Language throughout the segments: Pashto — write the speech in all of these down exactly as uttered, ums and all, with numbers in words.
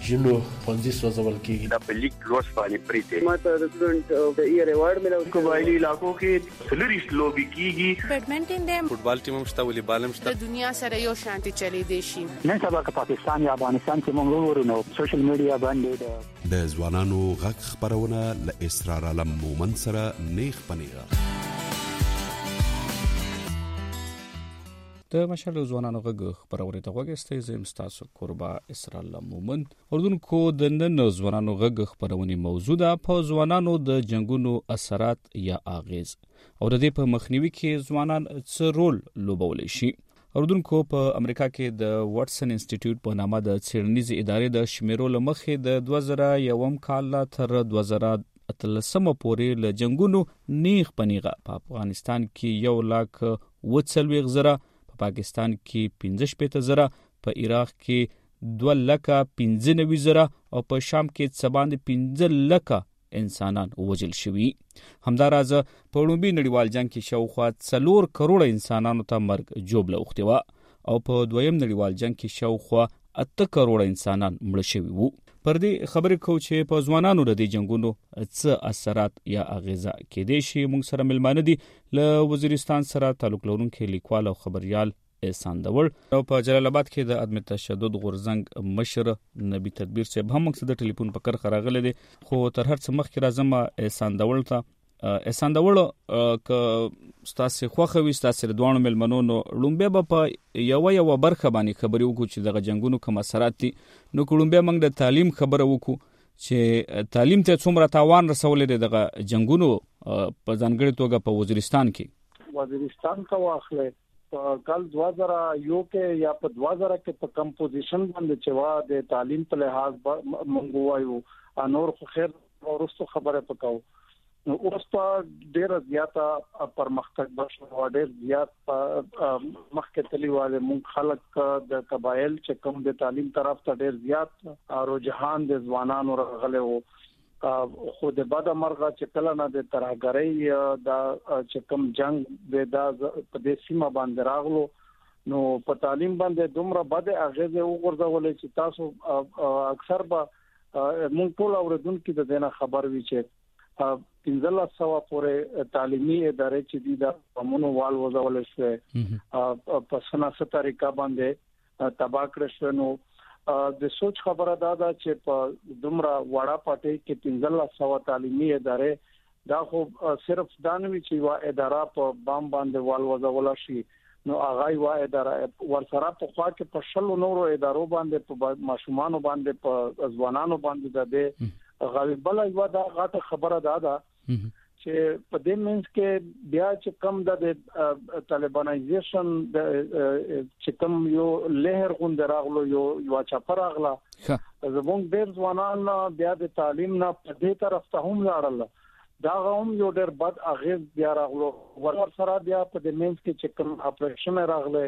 جنو پنځه سوځول کیږي. د پلیک لوس باندې پریته ماته د سټوډنټ د ایئر ایوارډ ملو. قبایلی علاقو کې فلریست لوبي کیږي. بیډمنټن دی، فوټبال ټیم هم شته، والیبال هم شته. د دنیا سره یو شانتي چلی دی شي. نن سبا که پاکستان یا افغانستان کې موږ ورونو سوشل میډیا باندې د ځوانانو غږ خبرونه ل اسرار علم مومن سره نیغ پنیغه. د مشال ځوانانو غږ خبرونه ته وګورئ. زم تاسو قربا اسرار علم مومن اردن کو د نن ځوانانو غږ خبرونه موضوع ده په ځوانانو د جنگونو اثرات یا اغیز او د دې په مخنیوي کې ځوانان څه رول لوبولی شي. اردن کو په امریکا کې د واټسن انسټیټیوټ په نامه د څېړنیزې ادارې د شمیرو لمخې د دوه زره یوم کال تر دوه زره اتلسم پورې له جنگونو نیغ پنیغه په افغانستان کې یو لاک وڅلوېښت زره، په پاکستان کې پنځه شپېته زره، په عراق کې دوه لکه پنځه نوي زره او په شام کې څه باندې پنځه لکه انسانان وژل شوي. همداراز په لومړي نړیوال جنګ کې شاوخوا څلور کروڑه انسانانو ته مرګ جوړه اوښتې وه او په دویم نړیوال جنګ کې شاوخوا اته کروڑه انسانان مړه شوي وو. پر دې خبرې کوو چې په ځوانانو د دې جنګونو څه اثرات یا اغیزه کېدای شي. موږ سره ملمانه دي له وزیرستان سره تعلق لرونکي لیکوال او خبریال احسان داور او په جلال آباد کې د عدم تشدد غورځنګ مشر نبی تدبیر صاحب هم موږ د ټلیفون په کر خراغله دي. خو تر هر څه مخکې راځم احسان داور ته. احسان داور ک ستاسو خوخه وي ستاسو دوه ملمنو نو لومبه په یو یو برخه باندې خبرې وکړو چې دغه جنگونو کوم اثرات دي. نو کومبه موږ د تعلیم خبره وکړو چې تعلیم ته څومره تاوان رسولې دي دغه جنگونو په ځانګړي توګه په وزیرستان کې. وزیرستان کا واخله کال دوه زره یو کې یا په دوه زره کې په کمپوزیشن باندې چې وا د تعلیم په لحاظ مونږ وایو انور خو خیر ورستو خبره پکاو. اوس په ډیر زیاته پرمختګ بشو ډیر زیات مخکې تلیواله مونږ خلک د قبایل چې کوم د تعلیم طرف ته ډیر زیات رجحان د ځوانانو راغله وو. خو د بعد مرغه چې کله نه د ترهګرۍ د چې کوم جنگ د په دې سیمه باندې راغلو نو په تعلیم باندې دومره بد اغیزه وګرځولې چې تاسو اکثر به مونږ ټول اوریدونکو د دینه خبر وی چې پنځله سوا پورې تعلیمي ادارې چې دي د قانونو وال وځول شوې په سناسه طریقه باندې تباہ کړل شو. نو د سوچ خبره دا ده چې په دومره وړا پټي کې پنځله سوا تعلیمي ادارې دا خو صرف دانوي چې وا اداره په بام باندې وال وځول شي نو هغه وا اداره ورسره په خوا کې په شلو نورو ادارو باندې په ماشومان باندې په ځوانانو باندې د غالبا یو دا غاټه خبره ده دا چې په دې منځ کې بیا چې کم د طالبانایزیشن د چې کم یو لهر غوند راغلو یو یو چاپر راغلا زموږ ډېر ځوانان بیا د تعلیم نه په دې طرف ته هم لاړل. دا هم یو ډېر بد اغیز بیا راغلو ور سره بیا په دې منځ کې چې کم اپریشن راغله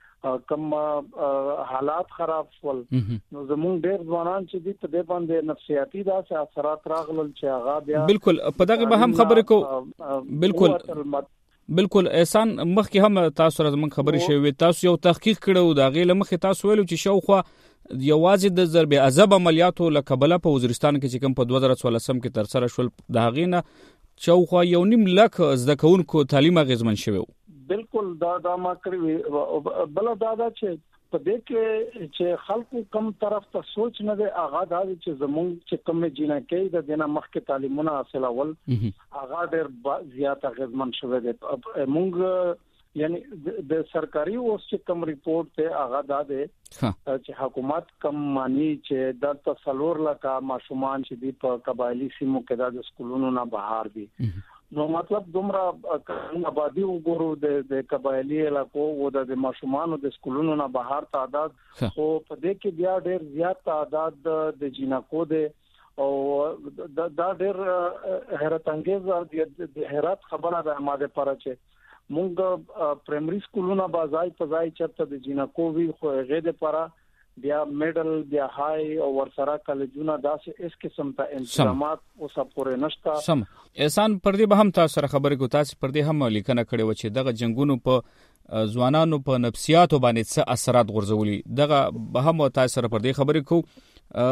کم حالات خراب شول نو زموږ ډېر ځوانان چې دي په دې باندې نفسیاتي داسې اثرات راغلل چې هغه بیا بالکل په دغه به هم خبرې کو. بالکل بالکل احسان مخکې هم تاسو را زموږ خبرې شوي تاسو یو تحقیق کړو دا غي لمخې تاسو ویلو چې شاوخوا یوازې د ضرب عذاب عملیاتو لکبله په وزیرستان کې چې کوم په دوه زره څوارلسم کې تر سره شول د هغې نه شاوخوا یو نیم لک زده کوونکو تعلیم اغیزمن شوی. بالکل دا دا ما کړی بل دا دا چې په دې کې چې خلکو کم طرف ته سوچ نه دی هغه دا چې زموږ چې کوم جنکې د دینه مخکې تعلیمونه حاصل اول هغه ډېر زیات اغیزمن شوی دی. موږ یعنی د سرکاري اوس چې کوم ریپورت ته هغه دا دی چې حکومت کم مانی چې د تسلور لکه ماشومان چې دی په قبایلی سیمو کې د سکولونو نه بهر دي نو مطلب دومره آبادی وګورو د د قبایلی علاقو و د ماشومان د سکولونو نه بهر تعداد خو په دې کې بیا ډېر زیات تعداد د جنکو د او دا ډېر حیرت انگیز د حیرت خبره ده ماده پر چې مونږ پرایمري سکولونه بازای پزای چرته د جنکو وی خو غې د پره بیا میډل بیا هاي او ورسره کالجونه داسې اس قسم ته انتظامات اوس پورې نشته. سم احسان پر دې به هم تاسو سره خبرې کو تاسو پر دې هم لیکنه کړې و چې دغه جنگونو په ځوانانو په نفسیاتو باندې څه اثرات غورځولي دغه به هم تاسو سره پر دې خبرې کو.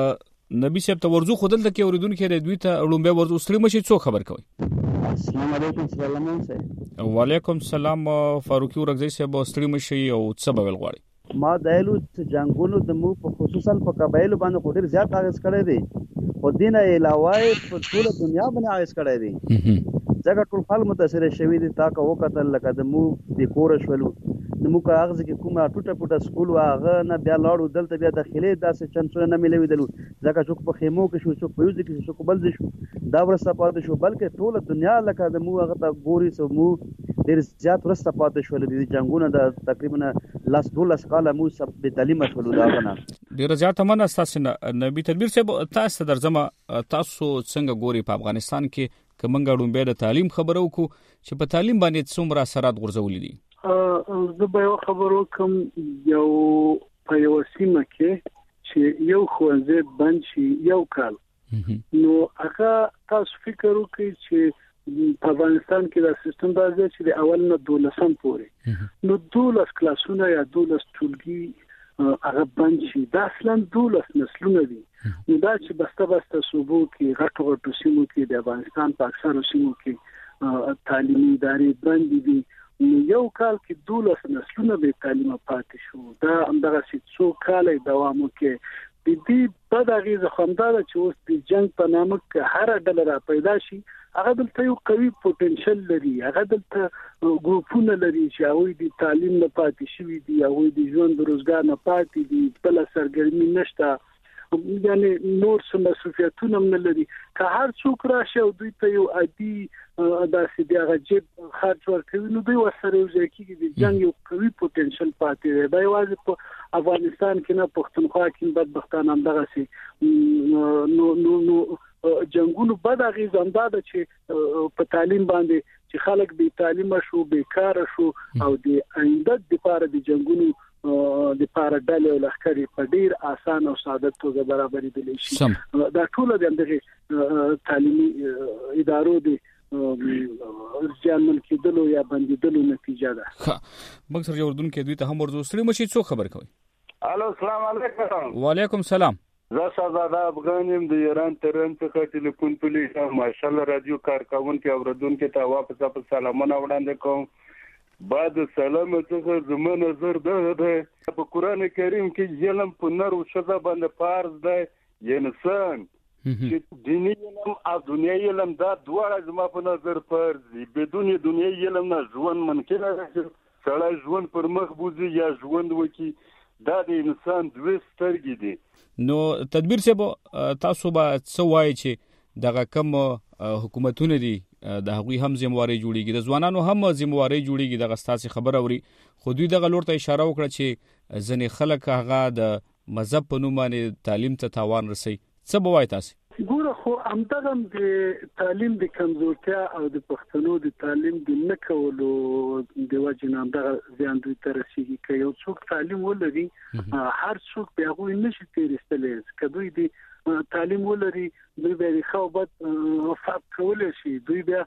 نبی صاحب ته ورزو خودل د کې اوریدونکو د دوی ته لومبه ورزو ستړي مشي څو خبر کوي. السلام علیکم سلام صاحب. وعلیکم السلام فاروقي ورغزي صاحب ستړي مشي او څه بول غواړي. ما دایلو جنگونو د مو په خصوصا په قبایل باندې خو ډیر زیات اغیز کړی دی خو دینه علاوه په ټول دنیا باندې اغیز کړی دی ځکه ټول خلک متاثر شوي دي تا که وکتل لکه د مو د کور شولو د مو کاغذ کې کومه ټوټه ټوټه سکول واغه نه بیا لاړو دلته بیا داخلي داسې چانسونه نه ملوي دلو ځکه چې په خیمو کې شو څوک په یوځ کې شو بل دي شو دا ورسته پاتې شو بلکې ټول دنیا لکه د مو هغه ته ګوري سو مو ډیر زیات ورسته پاتې شول دي جنگونه د تقریبا لاس دولس کاله مو سب به تعلیم شول دا غنا ډیر زیات منه اساس نبی تدبیر صاحب تاسو درځم تاسو څنګه ګوري په افغانستان کې کومنګ اړومبه د تعلیم خبرو کو چې په تعلیم باندې څومره اثرات غورځولې دي. زه به یو خبرو کوم یو په یو سیمه کې چې یو ښوونځی بند شي یو کال نو هغه تاسو فکر وکړئ چې په افغانستان کې دا سیستم راځي چې د اول نه دولسم پورې نو دولس کلاسونه یا دولس ټولګي هغه بند شي دا اصلا دولس نسلونه دي نو دا چې بسته بسته صوبو کې غټو غټو سیمو کې د افغانستان په اکثرو سیمو کې تعلیمي ادارې بند دي نو یو کال کې دولس نسلونه به تعلیم پاتې شو دا همدغه څو کال دوام وکړي د دې په دغه ځخندار چې اوس د جنگ په نامه کې هر ډله را پیدا شي هغه دلته یو قوي پوتنشل لري هغه دلته ګروپونه لري چې هغه د تعلیم نه پاتې شوي دي هغه د ژوند روزګار نه پاتې دي بل سرګرمي نشته یعنی نور څه مسؤلیتونه نه لري که هر څوک راشي او دوی ته یو عادي داسې دی هغه جیب خرج ورکوي نو دوی ورسره یو ځای کېږي د جنګ یو قوي پوتنشل پاتې دی دا یوازې په افغانستان کې نه پښتونخوا کې بدبختانه همدغسې نو نو نو جنګونو بد اغېز همدا ده چې په تعلیم باندې چې خلک بې تعلیمه شو بیکاره شو او د آینده دپاره د جنګونو د پاره ډلې او لښکرې په ډیر آسان او ساده توګه برابرېدلی شي دا ټول د همدغه تعلیمي ادارو د ځانمن کېدلو یا بندېدلو نتیجه ده. موږ سره اردوونکي دوی ته هم ورځو ستړي مشي څو خبر کوي. الو السلام علیکم. وعلیکم السلام. زه شهزاده افغان یم د ایران تهران څخه ټلیفون پولیس ماشاءالله رادیو کارکونکو اوریدونکو ته واپس واپس سلامونه وړاندې کوم. بعد سلام څخه زما نظر ده ده په قران کریم کې علم په نر او ښځه باندې فرض ده انسان چې دیني علم او دنیوي علم دا دواړه زما په نظر فرض دي بدون دنیوي علم نه ژوند ممکن نه دی سړی ژوند پر مخ بوزي یا ژوند وکي دا د انسان دوه سترګې دي. نو تدبیر صاحب تاسو به څه وایي چې دغه کوم حکومتونه دي د هغوی هم ذمہواری جوړیږي د ځوانانو هم ذمہواری جوړیږي دغه ستاسو خبر اوري خو دوی دغه لور ته اشاره وکړه چې ځنې خلک هغه د مذهب په نوم باندې تعلیم ته تاوان رسي څه به وایي تاسو؟ ګوره خو همدغه د تعلیم د کمزورتیا او د پښتنو د تعلیم د نه کولو د وجې نه همدغه زیان دوی ته رسېږي که یو څوک تعلیم ولري هر څوک به هغوی نشي تېرېستلی که دوی د تعلیم ولري دوی به د ښه او بد فرق کولی شي دوی بیا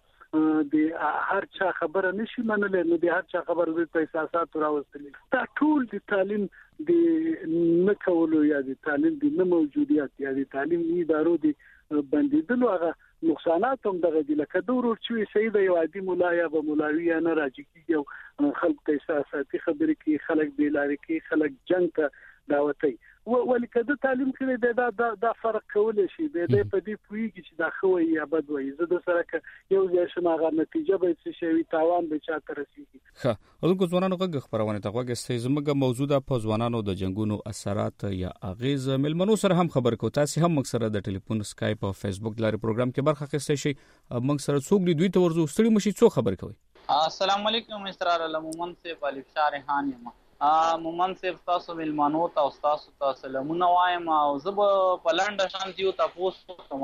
د هر چا خبره نشي منلی نو د هر چا خبره دوی په احساساتو راوستلی دا ټول د تعلیم د نه کولو یا د تعلیم د نه موجودیت یا د تعلیم ادارو د بندېدلو هغه نقصانات هم دغه دي لکه د ورور چې سید یو عادي مولا یا به مولوي یا نه راجع کېږي او خلک ته احساساتي خبرې کوي خلک بې لارې کوي خلک جنګ ته دعوتوي ولې که د تعلیم کړی دی دا دا دا فرق کولی شي دی دی په دې پوهېږي چې دا ښه وایي یا بد وایي زه د سره که یو ځای شم هغه نتیجه به څه شی وي تاوان به چا ته رسېږي. ښه اردوونکو ځوانانو غږ خپرونې ته غوږ ایستی زموږ موضوع ده په ځوانانو د جنګونو اثرات یا اغیز مېلمنو سره هم خبر کوو تاسې هم موږ سره د ټلیفون سکایپ او فیسبوک لارې پروګرام کې برخه اخیستی شئ موږ سره څوک دي دوی ته ورځو ستړي مشي څو خبر کوي. السلام علیکم اسرار المومن صاحب الف شاه ریحان یم مومن صاحب تاسو ملمنو ته تاسو ته سلامونه وایم او زه به په لنډه شانتي یو تاسو کوم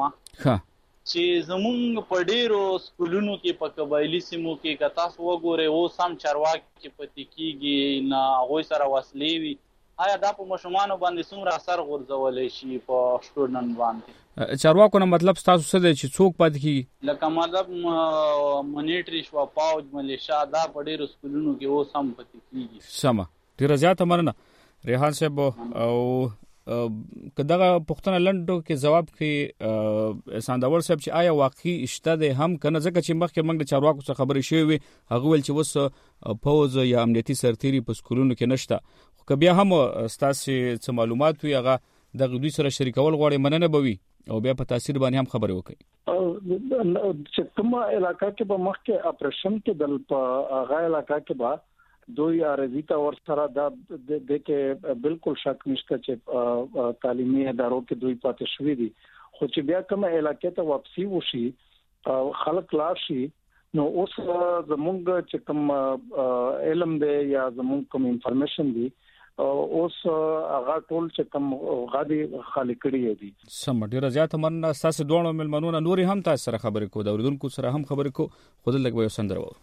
چې زمونږ په ډیرو سکولونو کې په قبایلي سیمو کې که تاسو وګورئ اوس هم چارواکي چې پاتې کېږي نه هغوی سره وسلې وي آیا دا په ماشومانو باندې څومره اثر غورځولی شي په سټوډنټ باندې؟ چارواکو نه مطلب ستاسو څه دی چې څوک پاتې کېږي؟ لکه مطلب منیټري شوه پوج ملیشا دا په ډیرو سکولونو کې اوس هم پاتې کېږي. سمه ډیره زیاته مننه ریحان صاحب او کداغه پښتنه لندو کې جواب کې سانداور صاحب چې آیا واقعي اشته ده هم کنه ځکه چې مخکې موږ د چارواکو څخه خبرې شوې هغه ول چې وس پوز یا امنیتي سرتيري په سکولونو کې نشته خو بیا هم ستاسو څه معلومات وي هغه د دوی سره شریکول غواړي مننه بوي او بیا په تاثیر باندې هم خبرې وکړي چې کومه علاقہ کې به مخکې اپریشن کې دل په هغه علاقہ کې به دوی ارزیتا ور سره دا د کې بالکل شک نشته چې تعلیمي ادارو کې دوی پاتې شوې دي خو چې بیا کومه علاقې ته واپسی وشي خلک لاشي نو اوس زمونږ چې کوم علم دی یا زمونږ کوم انفارمیشن دی اوس هغه ټول چې کوم غادي خالی کړی دي سم ډیره زیاته مننه تاسو دوه ملمنونه نوري هم تاسو سره خبرې کو دا اوریدونکو سره هم خبرې کو خود لګ به سندر وو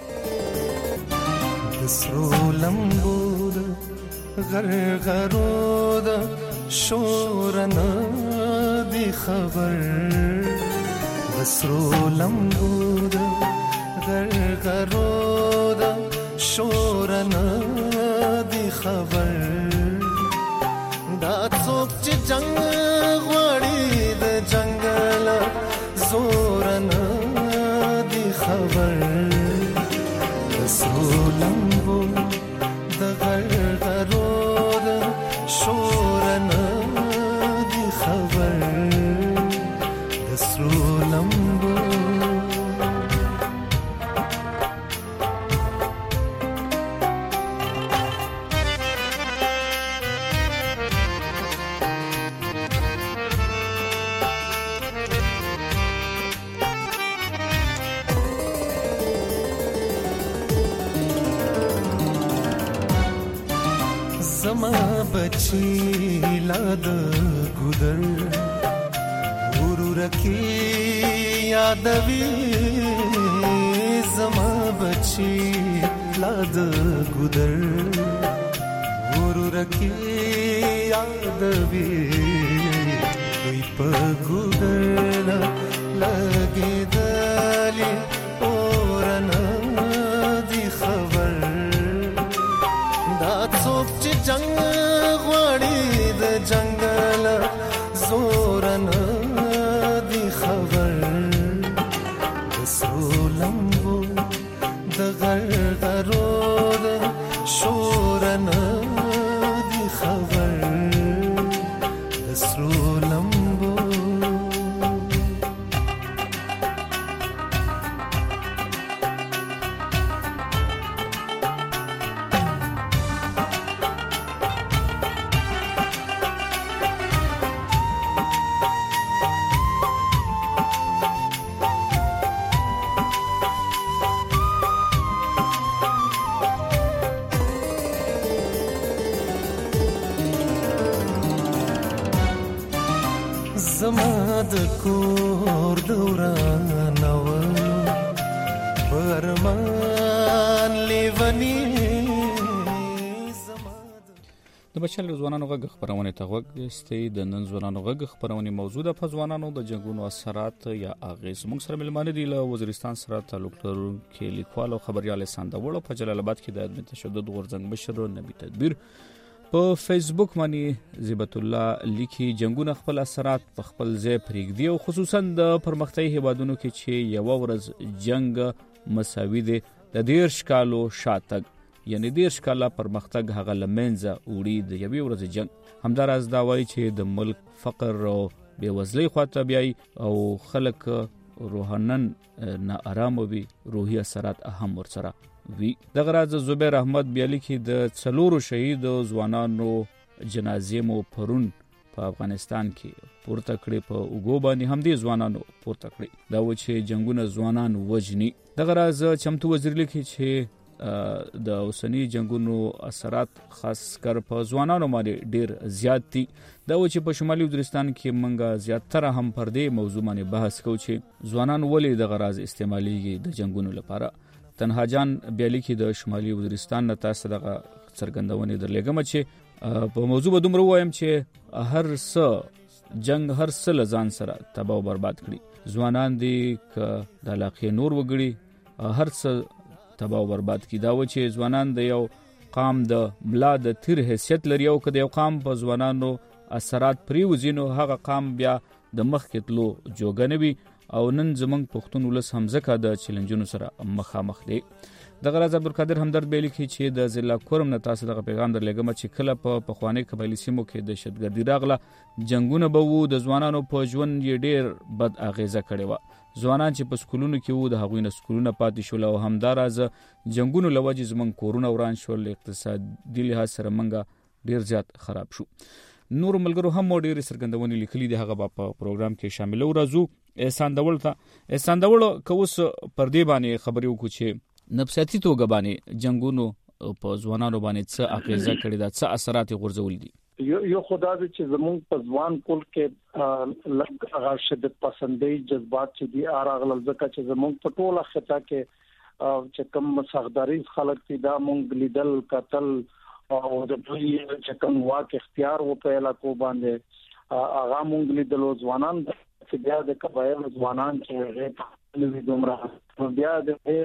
دسرو لمبود غرغرود شورن دی خبر دسرو لمبود غرغرود شورن دی خبر دا څوک چې جنگ غوړي د جنگل زورن دی خبر دسرو لمبو د غرغرود شورن دی خبر دسرو لمبو زما بچی لاد ګودر ورور کی یادوي زما بچی لاد ګودر ورور کی یادوي دوی په ګودر لګې دلی اورن دی خبر دا څوک چې جنگ غوړي د جنگل زورن دی خبر دسرو لمبو د غرغرود شورن دی خبر دسرو لمبو زما د کور دوران نو پرمان لیونی د بچل ځوانانو غږ خبرونه ته غوږ استي د نن ځوانانو غږ خبرونه موجوده په ځوانانو د جنگونو اثرات یا اغیز موږ سره ملمانه دي له وزیرستان سره تعلق لرونکي لیکوال او خبريال ساندوړو په جلال آباد کې د عدم تشدد غورځنګ مشر نبی تدبیر په فیسبوک باندې زیبت الله لیکي جنگونه خپل اثرات په خپل ځای پرېږدي او خصوصا د پرمختللي هیوادونو کې چې یو ورځ جنگ مساوي دي د دیرش کالو شاتګ یعنی دیرش کاله پرمختګ هغه لمنځه وړي د یوې ورځې جنگ همداراز دا وایي چې د ملک فقر او بېوزلۍ خواته بیاي او خلک روحانن نه آرام وي روحي اثرات اهم ورسره وی دغه راز زبیر احمد بیالی کې د څلورو شهید ځوانانو جنازې مو پرون په افغانستان کې پورته کړې په اوګو باندې هم دي ځوانانو پورته کړې دا و چې جنگونه ځوانان وجني دغه راز چمتو وزیر لیکي چې د اوسنی جنگونو اثرات خاص کر په ځوانانو باندې ډیر زیات دي دا و چې په شمالي وزیرستان کې منګه زیاتره هم پر دې موضوع باندې بحث کوو چې ځوانان ولې دغه راز استعماليږي د جنگونو لپاره تنها جان بیالی کې د شمالي وزیرستان نه تاسو دغه څرګندونه درلګم چې په موضوع به دومره وایم چې هر څه جنگ هر څه لزان سره تباہ او برباد کړي ځوانان دي ک د علاقې نور وګړي هر څه تباہ او برباد کړي دا و چې ځوانان د یو قام د ملا د تیر حیثیت لري او ک د یو قام په ځوانانو اثرات پریوزي نو هغه قام بیا د مخ کتلو جوګنوي او نن زمنګ پښتون ولس همزکه د چیلنجونو سره مخامخ دي. د غراز عبدالقادر همدرد بیلی کې چې د ضلع کورم نه تاسو دغه پیغام درلګم چې کله په پخوانی قبایلی سیمو کې د دهشتګردي راغله جنگونه به وو د ځوانانو په ژوند یې ډیر بد اغیزه کړې و. ځوانان چې په سکولونو کې وو د هغوی نه سکولونه پاتې شول او همداراز جنگونو لوجې زمنګ کورونه وران شول، اقتصادي لحاظ سره منګه ډیر زیات خراب شو. نور ملګرو هم ډیر سرګندونې لیکلي دي، هغه په پروګرام کې شامل ورازو. احسان دول ته احسان دول کوس پر دې باندې خبرې وکړو چې نفسیاتي توګه باندې جنگونو په ځوانانو باندې څه اغیزه کړې ده، څه اثرات غورځول دي. یو یو خدا دې چې زموږ په ځوان کول کې لږ هغه شدت پسندۍ جذبات چې دي راغلل، ځکه چې زموږ په ټوله خطه کې چې کوم سخداري خلک دي دا مونږ لیدل قتل او د دوی چې کوم واک اختیار و په علاقو باندې هغه مونږ لیدل. ځوانان چې بیا د قبایل ځوانان چې هغه نوې دومره بیا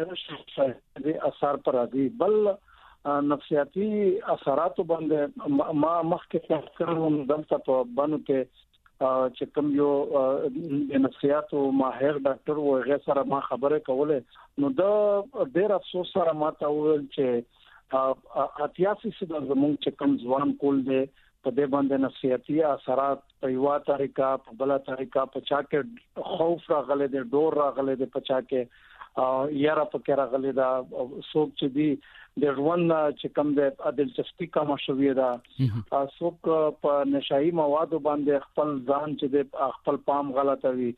د اثر پر دي بل نفسیاتي اثرات باندې ما مخکې کړم دلته په بانو کې چې کوم یو د نفسیاتو ماهر ډاکټر و هغه سره ما خبره کوله، نو دا ډېر افسوس سره ما ته وویل چې اتیاسي سره زموږ چې کوم ځوان کول دي په دې باندې نفسیاتي اثرات په یو طریقه په بل طریقه په چا کې خوف راغلي دي، ډور راغلي دي، په چا کې یاره په کې راغلي دا څوک چې دی د ژوند چې کوم د دلچسپي کم شوې ده، څوک په نشایي موادو باندې خپل ځان چې د خپل پام غلطوي.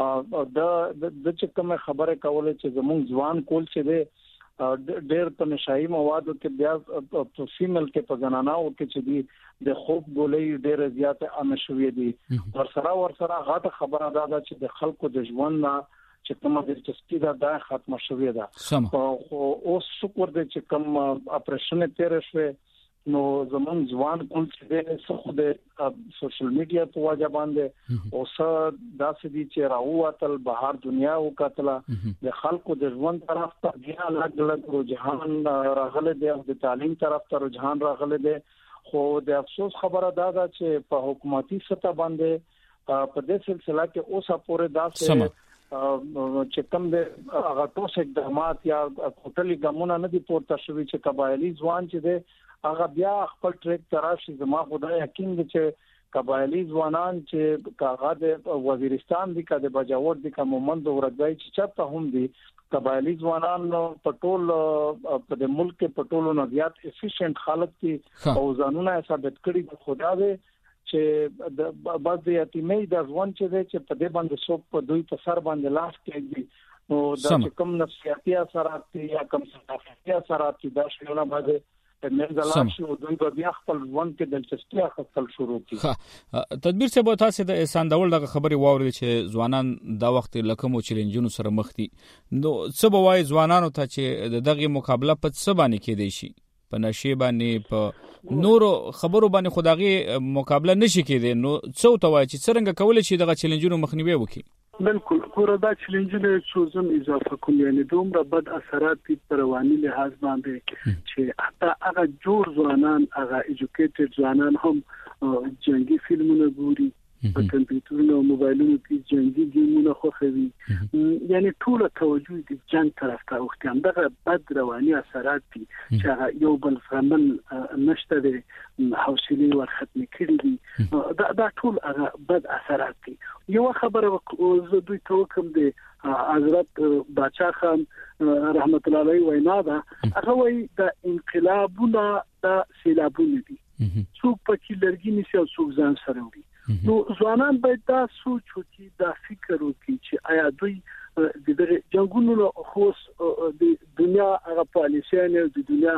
دا د چې کوم خبره کوله چې زموږ ځوان کول چې دی ډېر په نشایي موادو کې بیا په فیمل کې په زنانو کې چې دی د خوب ګولې ډېر زیات عام شوې دي. ورسره ورسره غاټه خبره ده چې د خلکو د ژوند نه چې کومه د چسپی دا د ختمه شوې ده. او اوس شکر دې چې کوم اپریشن تیر شوه نو زمون ځوان کول چې څه خو د سوشل میډیا په وجه باندې اوس داسې دي چې راووتل بهر دنیا وکړه د خلکو د ژوند طرف ته بیا الګ الګ رجحان راغله دی او د تعلیم طرف ته رجحان راغله دی. خو د افسوس خبره دا ده چې په حکومتي سطح باندې په دې سلسله کې اوسه پورې داسې چې کوم د هغه ټوس اقدامات یا کوټلي ګامونه نه دي پورته شوي چې قبایلی ځوان چې دی هغه بیا خپل ټریک تراشي. زما خدای یقین دی چې قبایلی ځوانان چې کاغه د وزیرستان دي کده بجاور دي کوم مومند ورځي چې چاته هم دي قبایلی ځوانان په ټول په د ملک په ټولو نه زیات افیشنٹ خلک دي او ځانونه ثابت کړي. خدا دې چې د بعض د یتیمۍ د ځوان چې دی چې په دې باندې څوک په دوی په سر باندې لاس کېږي نو دا کوم نفسیاتي اثرات دي یا کوم ثقافتي اثرات دي دا شیونه باندې منځلام شو دوی به بیا خپل ژوند کې دلچسپي اخیستل شروع کړي. تدبیر څه به تاسو د احسان ډول دغه خبري واوري چې ځوانان دا وخت لکمو چیلنجونو سره مخ دي، نو څه به وایي ځوانانو ته چې دغه مقابله په څه باندې کېدی شي؟ په نشي باندې په نورو خبرو باندې خدایي مقابله نشي کېدی، نو څه توای چې څنګه کولای شي دغه چیلنجونو مخنیوي وکړي؟ بالکل ګوره دا چیلنجونه چې زم اضافه کوم یعنی دومره بد اثرات دي په رواني لحاظ باندې چې حتی هغه جوړ ځوانان هغه ایجوکیټډ ځوانان هم جنگي فلمونه ګوري، په کمپیوټرونو او موبایلونو کې جنگي گیمونه خوښوي، یعنی ټول توجه د جنگ طرف ته اوښتي. همدغه بد رواني اثرات دي چې یو بل فهمل نشته دي، حوصله ور ختم کړي دي، دا دا ټول هغه بد اثرات دي. یو خبره زه دوی ته کوم دي حضرت باچا خان رحمت الله علیه وینا ده، هغه وایي د انقلابونه د سیلابونه دي، څوک پکې لرګي نشي او څوک ځان سره وړي. نو ځوانان باید دا سوچ وکړي، دا فکر وکړي چې آیا دوی د جنگونو خوښ د دنیا هغه پالیسیانه د دنیا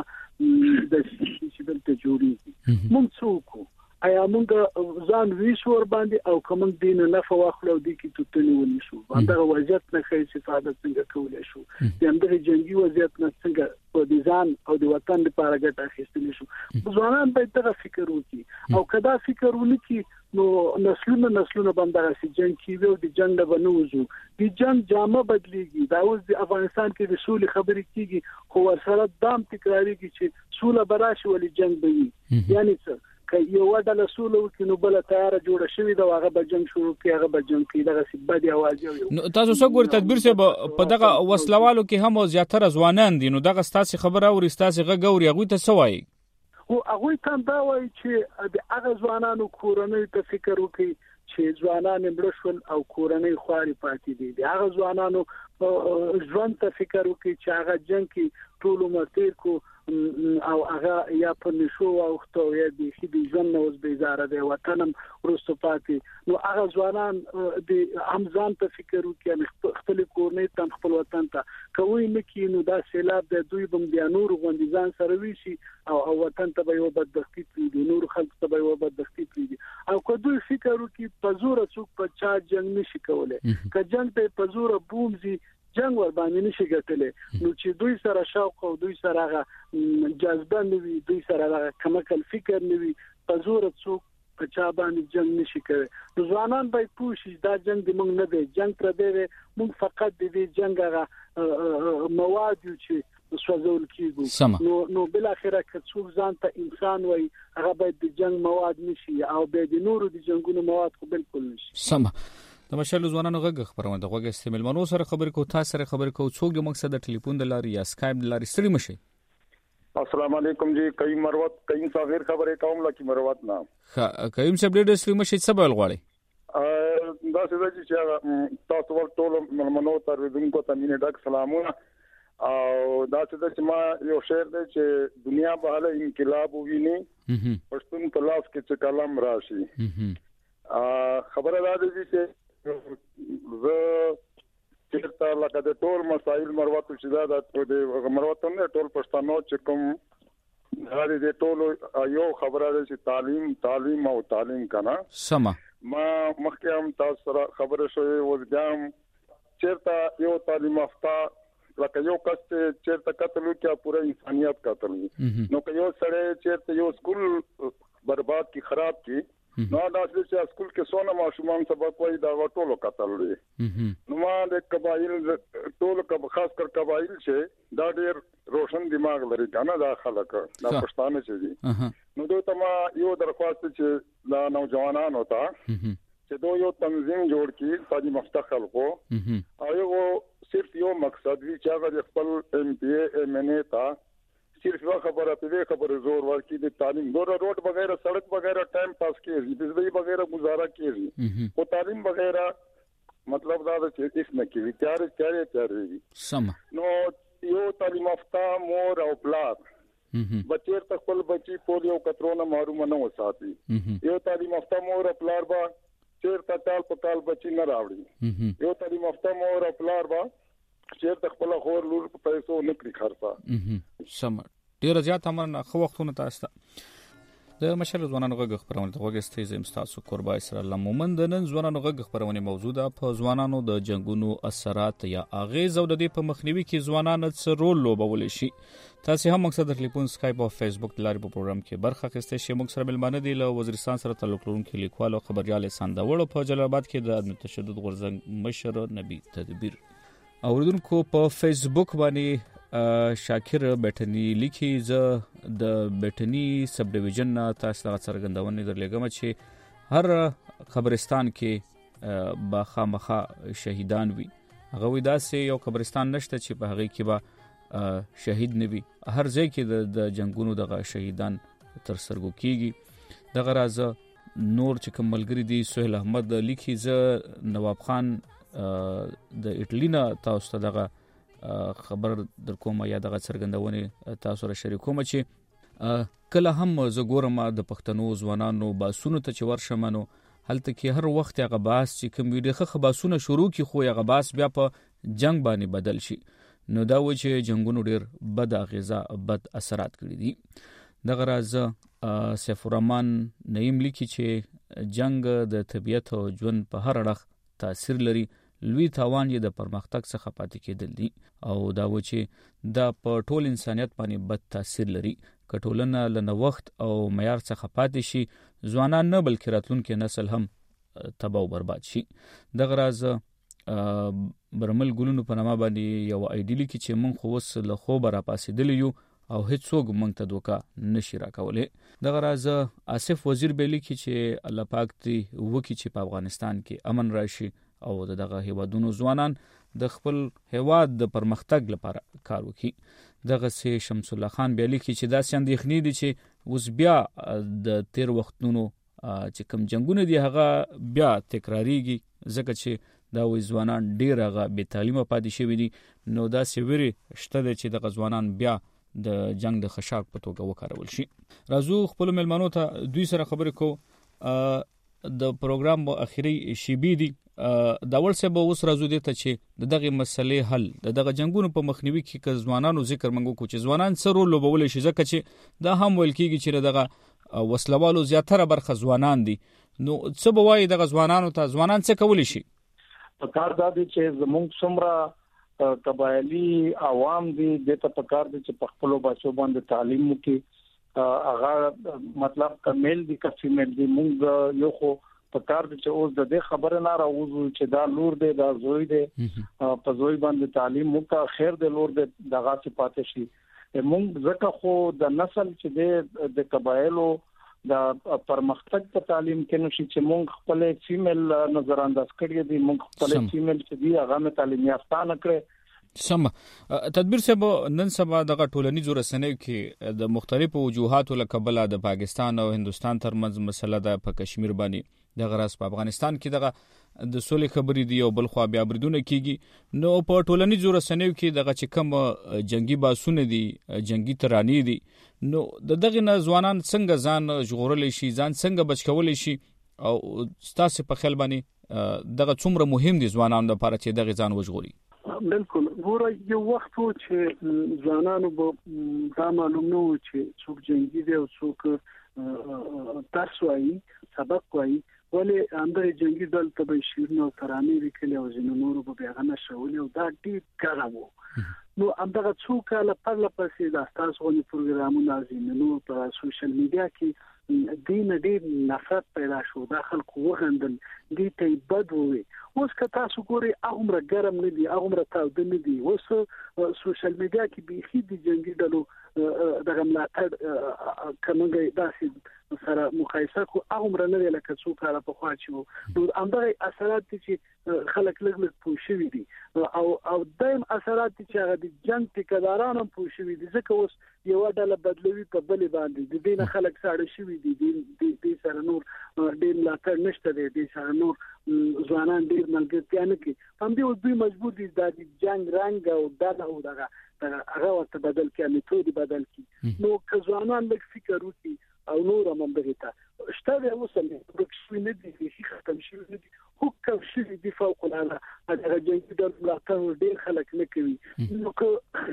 د سیستم ته جوړیږي، موږ څوک آیا موږ ځان ویشور باندې او کوم دین نه فواخلو دي کې توتنی ونیسو باندې وضعیت نه خې استفاده څنګه کولای شو، دغه جنگي وضعیت نه څنګه په دي ځان او د وطن لپاره ګټه اخیستل شو. ځوانان باید دا فکر وکړي او کدا فکر ونکړي نو نسلونه نسلونه باندې راځي جنگ کیږي او د جنگ بنوزو د جنگ جامه بدليږي. دا اوس د افغانستان کې د سولې خبرې کیږي خو ورسره دام تکراریږي چې سوله براشي ولې جنگ به وي. یعنی څه ک یو ډله سوله وکړي نو بل تیار جوړه شوې دا هغه به جنگ شروع کوي هغه به جنگ کوي دغه سی بدی आवाज یو نو تاسو څو ګور تدبیر سه په دغه وسلوالو کې هم زیاتره ځوانان دي نو دغه ستاسو خبره او ستاسو غوړي هغه ته سوای او هغه ته دا وایي چې د هغه ځوانانو کورنۍ ته فکر وکړي چې ځوانان مړشول او کورنۍ خواري پاتې دي د هغه ځوانانو ژوند ته فکر وکړي چې هغه جنگ کې ټول مرتیر کو او هغه یا په نشو او خطو یا د خېدي ژوند نوز بیزاره دی وطنم ورستو پاتې نو هغه ځوانان د امزان ته فکر وکړي خپل کورنۍ ته خپل وطن ته کوي نه کې نو دا سیلاب د دوی بم بیا نور غوندیزان سره ویشي او او وطن ته به یو بدبختی پریدي نور خلک ته به یو بدبختی پریدي او که دوی فکر وکړي په زور څوک په چا جنگ نشي کولای که جنگ ته په زور بومزي جنگ ور باندې نشي ګټلې نو چې دوی سره شوق او دوی سره هغه جذبه نوي دوی سره هغه کمکل فکر نوي په زور څوک په چا باندې جنگ نشي کوي نو ځوانان به پوښي دا جنگ د موږ نه دی جنگ تر دې موږ فقط د دې جنگ هغه مواد چې سوځول کیږي نو نو بل اخره که څوک ځان ته انسان وای هغه به د جنگ مواد نشي او به د نورو د جنگونو مواد خو بالکل نشي سم د مشال ځوانانو غږ خبرونه د غږ استعمال منو سره خبر کو تاسو سره خبر کو څوک د مقصد د ټلیفون د لاري یا اسکایپ د لاري ستړي مشي السلام علیکم جی کیم مروت کیم صغیر خبره کوم لکه مروت نام کیم سب ډېر ستړي مشي څه بل غواړي ا دا څه چې تاسو ول ټول منو تر دونکو ته مینه ډک سلامونه او دا څه چې ما یو شعر دی چې دنیا به له انقلاب ویني پښتون په لاس کې چې کلام راشي ا خبره دا دی چې زه چیرته لکه د ټول مسائل مروت چې دا د مروت نه ټول پښتنو چې کوم دا د ټول یو خبره ده چې تعلیم تعلیم او تعلیم کنه سما ما مخکې هم تاسو سره خبره شوې وځم چیرته یو تعلیم یافته لکه یو کس چیرته قتل وکړي پوره انسانيت قتل نو که یو سره چیرته یو سکول برباد کی خراب کی نو دا چې سکول کې سونه ماشومان سبق وایي دا ټولو قتل لري نو ما د قبایل ټول کب خاص کر قبایل چې دا ډېر روشن دماغ لري کنه دا خلک دا پښتانه چې دي نو دوی ته ما یو درخواست چې دا نوجوانانو ته چې دوی یو تنظیم جوړ کړي تعلیم یافته خلکو او یو صرف یو مقصد وی چې هغه خپل ایم پی ای ایم ان ای ته صرف وا خبره په خبره زور ورکی د تعلیم دور روډ بغیر سڑک بغیر ټایم پاس کیږي بجلی بغیر گزارا کیږي او تعلیم بغیر مطلب دا چې هیڅ نه کیږي تیار تیار تیار سم نو یو تعلیم یافته مور او پلار بچیر ته خپل بچي پولیو کترونه محروم نه وساتي یو تعلیم یافته مور او پلار با چیر ته تال په تال بچي نه راوړي یو تعلیم یافته مور او پلار با چیر تخپل خور لور په پیسو نکري خرڅه سم ډیر زیات امر خو وختونه تاسو د مشر ځوانانو غږ خبرونه د غږ استیز امستاسو قربا اسرائیل مومند نن ځوانانو غږ خبرونه موجوده په ځوانانو د جنگونو اثرات یا اغیز او د دې په مخنیوي کې ځوانانو څه رول لوبول شي تاسو هم مقصد د ټلیفون اسکایپ او فیسبوک لاري په پروګرام کې برخه اخیسته شي موږ سره بلمانه دی له وزیرستان سره تعلق لرونکي لیکوال او خبريال ساندوړ په جلال آباد کې د عدم تشدد غورځنګ مشر نبی تدبیر اوردونکو په فیسبوک باندې شاکر بیٹنی لیکي ز د بیٹنی سب ډیویژن تاسو ته څرګندونه درلګم چې هر خبرستان کې با خامخه شهیدان وي هغه ودا سه یو خبرستان نشته چې په هغه کې با شهید نوي هر ځای کې د جنگونو دغه شهیدان تر سرګو کیږي دغه راز نور چې کوملګری دي سہیل احمد لیکي ز نواب خان د اټلینا تاسو ته دغه خبر در کومه یا دغه څرګندونه تاسو سره شریکوم چې کله هم زه ګورم د پښتنو ځوانانو باسونو ته چې ورشمنو هلته کې هر وخت هغه باس چې کوم ویډیو خباسونه شروع کی خو هغه باس بیا په جنگ باندې بدل شي نو دا و چې جنگونو ډیر بد اغیزه بد اثرات کړی دي دغه راز سیف الرحمن نعیم لیکي چې جنگ د طبيعت او ژوند په هر اړخ تاثیر لري لوی تاوان یې د پرمختګ څخه پاتې کېدل دي او دا و چې دا په ټول انسانيت باندې بد تاثیر لري کټولنه لنه وخت او معیار څخه پاتې شي ځوانان نه بلکې راتلونکي نسل هم تباہ او برباد شي دغه راز برمل ګلونو په نامه باندې یو ایډیلی کې چې مونږ خو وس له خو برا پاسېدل یو او هیڅوک مونږ ته دوکا نشي راکولې دغه راز آصف وزیر بیلی کی چې الله پاک دې وکي چې په افغانستان کې امن راشي او دغه هیوادونو ځوانان د خپل هیواد د پرمختګ لپاره کار وکړي دغه سي شمس الله خان بیلی کی چې دا اندېښنې دي چې اوس بیا د تیر وختونو چې کوم جنگونه دي هغه بیا تکراریږي ځکه چې دا وې ځوانان ډیر هغه بې تعلیمه پاتې شوي دي نو دا سویری شته چې د ځوانان بیا د جنگ د خشاک په توګه وکارول شي راځو خپل ملمنو ته دوی سره خبرې کو د پروګرام په اخیری شیبي دي دا ول څه به اوس راځو دي ته چې دغه مسلې حل دغه جنگونو په مخنیوي کې ک ځوانانو ذکر منغو کو چې ځوانان سره لوبول شي ځکه چې دا هم ویل کیږي چې دغه وسلوالو زیاتره برخه ځوانان دي نو څه به وایي دغه ځوانانو ته ځوانان څه کولی شي په کار دا دي چې زموږ څومره قبایلی عوام دي د ته په کار دي چې په خپل بچو باندې تعلیم وکړي هغه مطلب کمل دي که فیمیل دي موږ یو خو په کار دي چې اوس د دې خبره نه راوځو چې دا لور دی دا زوی دی په زوی باندې تعلیم وکړه خیر دی لور دی دغه صفات شي موږ ځکه خو د نسل چې د قبایلو د پرمختګ په تعلیم کې نشي چې موږ خپل فیمیل نظر انداز کړی دي موږ خپل فیمیل چې دی هغه مې تعلیم یافته نه کړې سم تدبیر صاحب نن سبا دغه ټولنیزو رسنیو کې د مختلفو وجوهاتو له کبله د پاکستان او هندستان ترمنځ مسله ده په کشمیر باندې دغه راس په افغانستان کې دغه د سولې خبرې دی او بل خو بیا بریدونه کیږي نو په ټولنیزو رسنیو کې دغه چې کوم جنگي باسونه دي جنگي ترانې دي نو د دغه ځوانان څنګه ځان ژغورل شي ځان څنګه بچ کول شي او ستاسو په خیال باندې دغه څومره مهم دي ځوانانو لپاره چې دغه ځان وژغوري بالکل ګوره یو وخت و چې ځوانانو به دا معلوم نه و چې څوک جنگي دی او څوک درس وایي سبق وایي ولی اندر جنگي دل ته به شیرین او ترانې لیکلي او ځینو نورو به بیان نشولې او دا ډیر ګرم و نو همدغه څو کاله پرله پسې د تاسو غوښتنې پروګرامونه ځینو نور په سوشل میډیا کې دین ډیر نفرت پیدا شو د خلکو وغندل دي ته بد وي اوس که تاسو ګوري هغه ګرم نه دي هغه تاوده نه دي اوس سوشل میډیا کې به خې دي جنگي دلو دغه ملاتړ کومګي داسې سره مقایسه کو هغه نه لکه څو کاله په خوا چې نو همدغه اثرات چې خلک لږ لږ پوښوي دي او او دایم اثرات چې هغه د جنگ ټیکدارانو پوښوي دي ځکه اوس یو ډله بدلوي په بلې باندې د دینه خلک ساړه شوي دي د دې سره نور ډېر ملاتړ نشته دی د سره نور ځوانان ډېر ملګرتیا نه کوي هم دې دوی مجبور دي د جنگ رنګ او دغه او دغه هغه ورته بدل کړي میتود بدل کړي نو که ځوانان لږ فکر وکړي او نور هم دغه شته د اوسنۍ پروکشن نه دي چې ختم شي نه دي حکم شي د فوق العاده هغه جنګي د ملاتړ ډېر خلک نه کوي نو که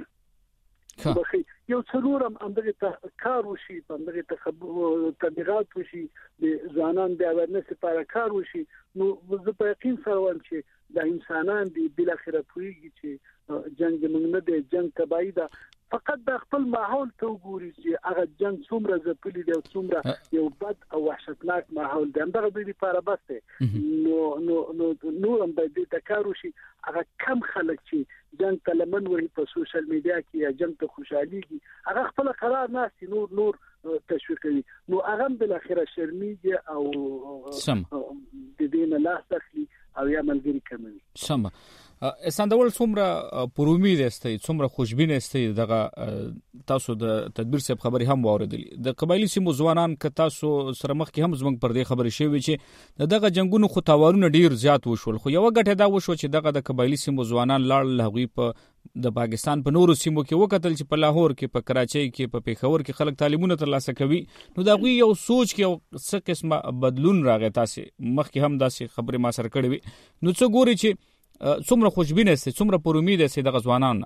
بخي یو څلورم اندغه کار وشي اندغه تبلیغات وشي د ځوانان د اورنس لپاره کار وشي نو زه په یقین سره وایم چې د انسانان دی بل اخره پویږي چې جنگ موږ نه دی جنگ تبعی ده فقط د خپل ماحول ته وګوري چې هغه جنگ څومره ځپلي دی څومره یو بد او وحشتناک ماحول دی همدغه د لپاره بس نو نو نو نور هم د تکارو شي هغه کم خلک چې جنگ ته لمن وي په سوشل میډیا کې یا جنگ ته خوشحاليږي هغه خپل قرار ناسي نور نور تشویق کوي نو هغه بل اخره شرمېږي او سم د دې نه لاس اخلي او یا ملګری کوي سم اساندول څومره پرومید استي څومره خوشبین استي دغه تاسو د تدبیر صاحب خبري هم واردلې د قبایلی سیمو ځوانان ک تاسو سره مخ کې هم زمنګ پر دې خبري شوی چې دغه جنگونو خو تاوارونه ډیر زیات وشول خو یو غټه دا وشو چې دغه د قبایلی سیمو ځوانان لاړ لغوي په د پاکستان په نورو سیمو کې وکتل چې په لاهور کې په کراچۍ کې په پیښور کې خلک تعلیمونه ترلاسه کوي نو دا غوي یو سوچ کې یو څه قسمه بدلون راغی تاسو مخ کې هم داسې خبري ما سره کړې وي نو څه ګوري چې څومره خوشبینه سي څومره پر امید سي د غزوانان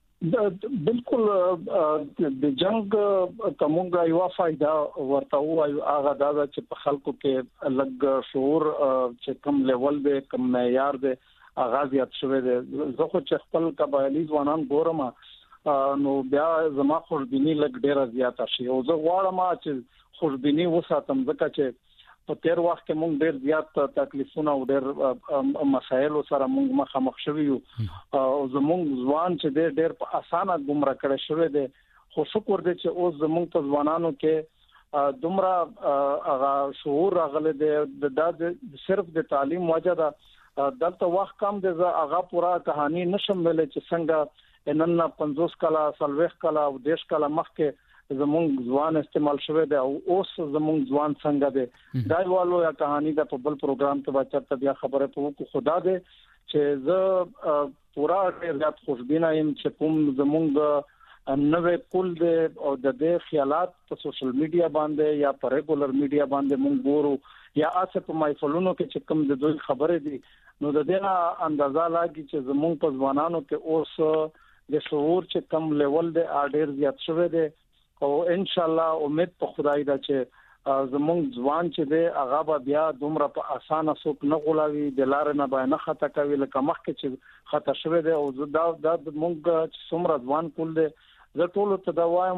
بالکل د جنگ کومه یو فائدہ ورته وایو هغه دا چې په خلکو کې لږ شعور چې کم لیول دی کم معیار دی اغازيات شوه دی زه خو چې خپل قبایلی ځوانان ګورم نو بیا زما خوشبینی لږ ډیره زیاته شي او زه غواړم چې خوشبینی وساتم ځکه چې په تیر وخت کې موږ ډېر زیات تکلیفونه او ډېر مسایل سره موږ مخامخ شوو او زموږ ځوان چې ډېر ډېر په اسانه ګمرا کړی شوی دی خو شکر دې چې اوس زموږ په ځوانانو کې دومره هغه شعور راغلی دی د صرف د تعلیم وجه ده دلته وخت کم دی زه هغه پورا کہانی نشم ویلې چې څنګه نن پنځوس کاله سلويخ کاله او دیش کاله مخکې زمونږ ځوان استعمال شوه دی او اوس زمونږ ځوان څنګه دی دا یو یا کہانی د په بل پروګرام کې واچته بیا خبره په کو خدا دی چې زه پورا ډېر خوشبینه يم چې کوم زمونږ نوې کول دی او د دې خیالات په سوشل میډیا باندې یا په ریګولر میډیا باندې مونږ ګورو یا اسه په مایفلونو کې چې کوم د دوی خبره دي نو د دې نه اندازا لګي چې زمونږ په ځوانانو کې اوس د شعور چې کم لیول دی اډیر زیات شوه دی او ان شاء الله امید په خدای دا چې زمونږ ځوان چې دی هغه به بیا دومره په اسانه سوق نه غولاوي د لار نه به نه خطا کوي لکه مخکې چې خطا شوه دی او دا د مونږ څومره ځوان کول دی زه ټول ته دا وایم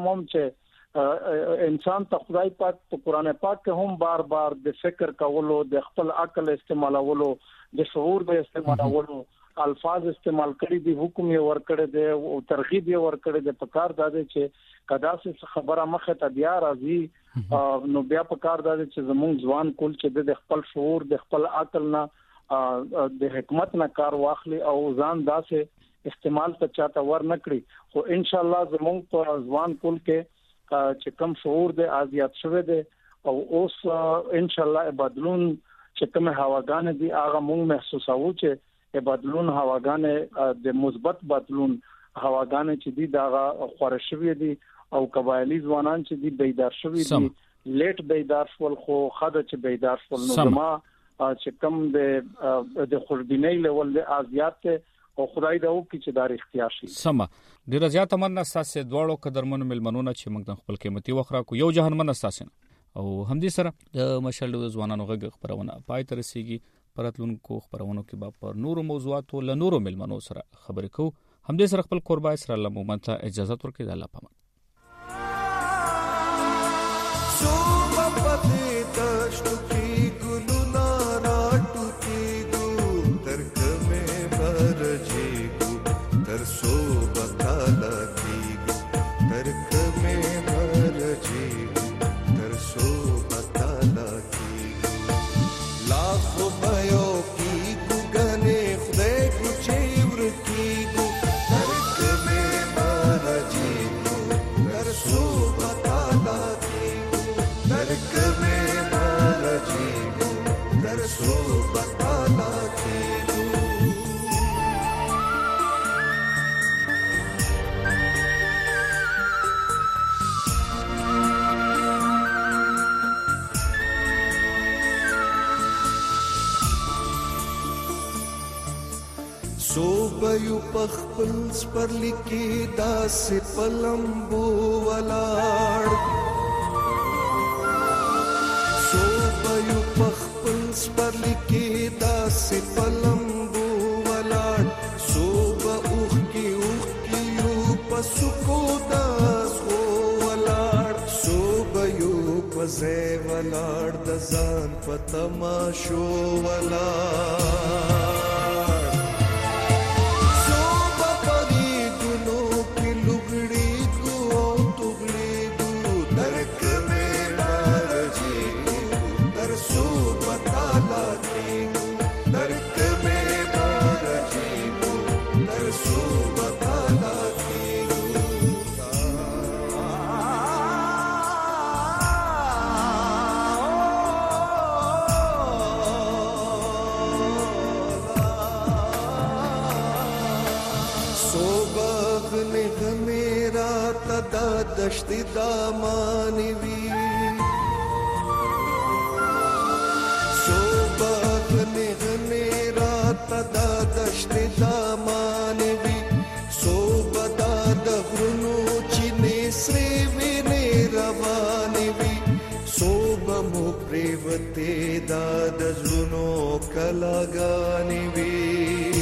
چې انسان ته خدای پاک په قران پاک کې هم بار بار د فکر کولو د خپل عقل استعمالولو د شعور د استعمالولو الفاظ استعمال کړي دي حکم یې ور کړی دی او ترغیب یې ور کړی دی په کار دا دی چې کدا څه خبره مخه ته بیا راځي نو بیا په کار دا دی چې زموږ ځوان کول چې د خپل شعور د خپل عقل نه د حکمت نه کار واخلي او ځان داسې استعمال ته چاته ور نکړي خو ان شاء الله زموږ په ځوان کول کې چې کم شعور د ازیات شوه دی او اوس ان شاء الله بدلون چې کوم هواګان دي هغه موږ محسوسو چې بدلون هواګانې د مثبت بدلون هواګانې چې دي دا خورشوي دي او قبایلی ځوانان چې دي بیدار شوي دي لیټ بیدار شول خو خاطر چې بیدار شول نو ما چې کم د د خوشبینۍ لیول د ازیات او خدای دا وکړي چې دا اختیار شي سم ډیر زیات مننه تاسو دواړو قدرمن ملمنونه چې موږ خپل قیمتي وخت را کو یو جهان من تاسو او همدې سره د مشال د ځوانانو غږ خبرونه پای تر رسیدي پراتلونکو خبرونو کې به پر نورو موضوعاتو له نورو ملمنو سره خبرې کوو همدې سره خپل قربا اسرائیل له مومن ته اجازه ورکړي د الله پامان سو په تشتو کې ګلونا راټو کې ګو ترک مې برجي ګو تر سو بکالا کې ګو ترک مې برجي ګو تر سو بکالا کې ګو لاکھو بایو کی ګغنه خدای کو چیور کی ګو ترک مې برجي ګو تر سو بکالا کې ګو ترک مې برجي ګو تر سو بکالا کې ګو صوبیو پخپل سپرلی کی داسې پلمبو ولاړ صوبیو پخپل سپرلی کی داسې پلمبو ولاړ صوب اوخ کی اوخ کی یو پسکو داس خو ولاړ صوبیو پزے ولاړ د ځان پتماشو ولاړ دشت دامانی وی صبح نغنی رات دا دشت دامانی وی صبح دا دغرنو چینی سری وینی روانی وی صبح مو پریوتی دا دزلونو کلاگانی وی